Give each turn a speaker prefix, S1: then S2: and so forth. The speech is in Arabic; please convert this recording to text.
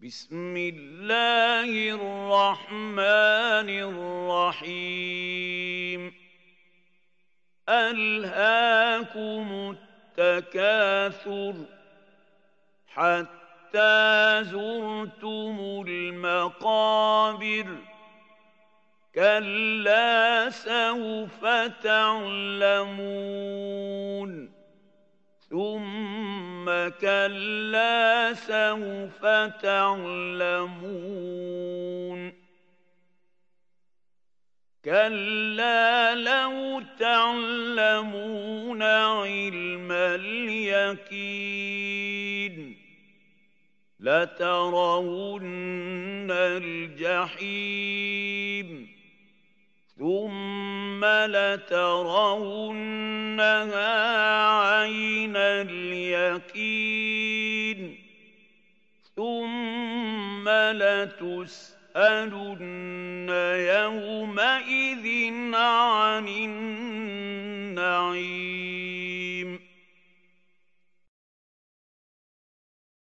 S1: بسم الله الرحمن الرحيم ألهاكم التكاثر حتى زرتم المقابر كلا سوف تعلمون ثم كلا سوف تعلمون كلا لو تعلمون علم اليقين لترون الجحيم ثم لترونها عين اليقين ثم لتسألن يومئذ عن